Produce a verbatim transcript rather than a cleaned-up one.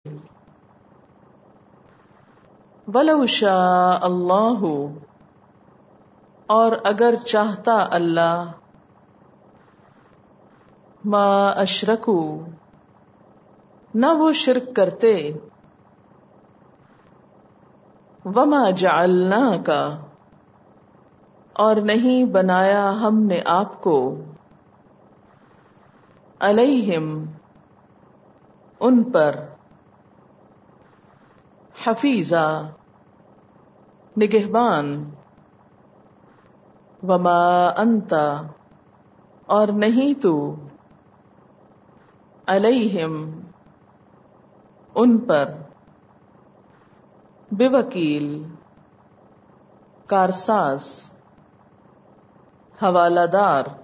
वलौ शाअ अल्लाहु, और अगर चाहता अल्लाह, मा अशरकू, न वो शिर्क करते, वमा जअलनाका, और नहीं बनाया हमने आपको, अलैहिम, उन पर, हफीजा, निगहबान, वमा अंता, और नहीं तू, अलैहिम, उन पर, बेवकील, कारसाज, हवालादार।